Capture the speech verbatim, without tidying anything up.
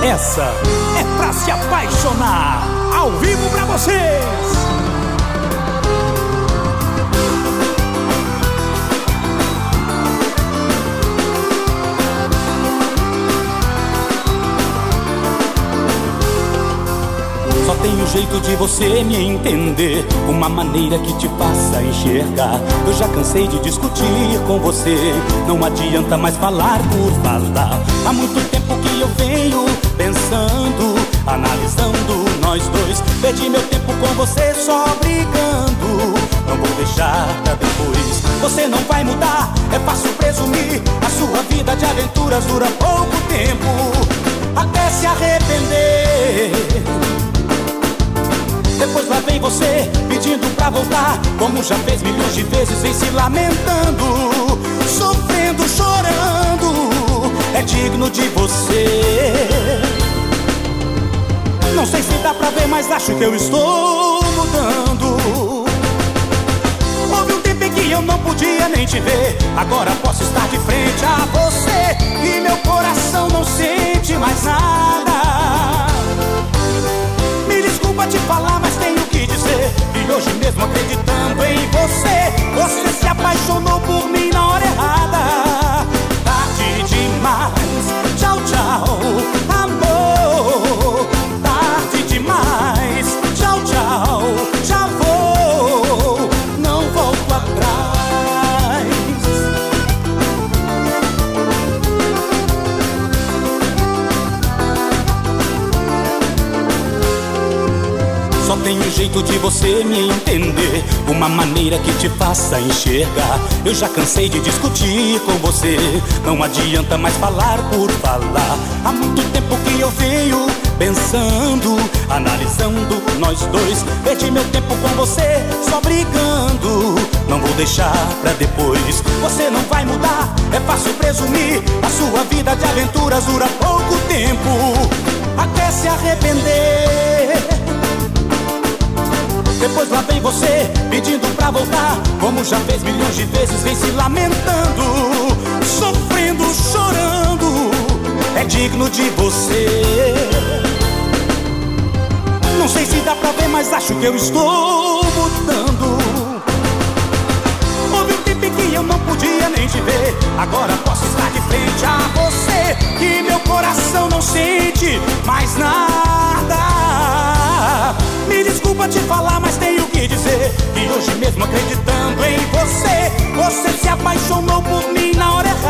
Essa é pra se apaixonar, ao vivo pra vocês. Só tem um jeito de você me entender, uma maneira que te faça enxergar. Eu já cansei de discutir com você, não adianta mais falar por falar. Há muito tempo que eu venho pensando, analisando nós dois. Perdi meu tempo com você só brigando, não vou deixar pra depois. Você não vai mudar, é fácil presumir. A sua vida de aventuras dura pouco tempo, até se arrepender. Depois lá vem você pedindo pra voltar, como já fez milhões de vezes, vem se lamentando, sofrendo, chorando. É digno de você. Não sei se dá pra ver, mas acho que eu estou mudando. Houve um tempo em que eu não podia nem te ver, agora posso estar de frente a você e meu coração não sente mais nada. Me desculpa te falar, mas tenho que dizer, e hoje mesmo acreditando em você, você se apaixonou por mim na hora errada. Tarde demais, tchau, tchau, amor. Tarde demais, tchau, tchau, já vou, não volto atrás. Só tem um jeito de você me entender, uma maneira que te faça enxergar. Eu já cansei de discutir com você, não adianta mais falar por falar. Há muito tempo que eu venho pensando, analisando nós dois. Perdi meu tempo com você só brigando, não vou deixar pra depois. Você não vai mudar, é fácil presumir. A sua vida de aventuras dura pouco tempo, até se arrepender. Depois lá vem você pedindo pra voltar, como já fez milhões de vezes, vem se lamentando, sofrendo, chorando. É digno de você. Não sei se dá pra ver, mas acho que eu estou mudando. Houve um tempo em que eu não podia nem te ver, agora posso estar de frente a você e meu coração não sente mais nada. Me desculpa te falar, mas tenho que dizer, e hoje mesmo acreditando em você, você se apaixonou por mim na hora errada.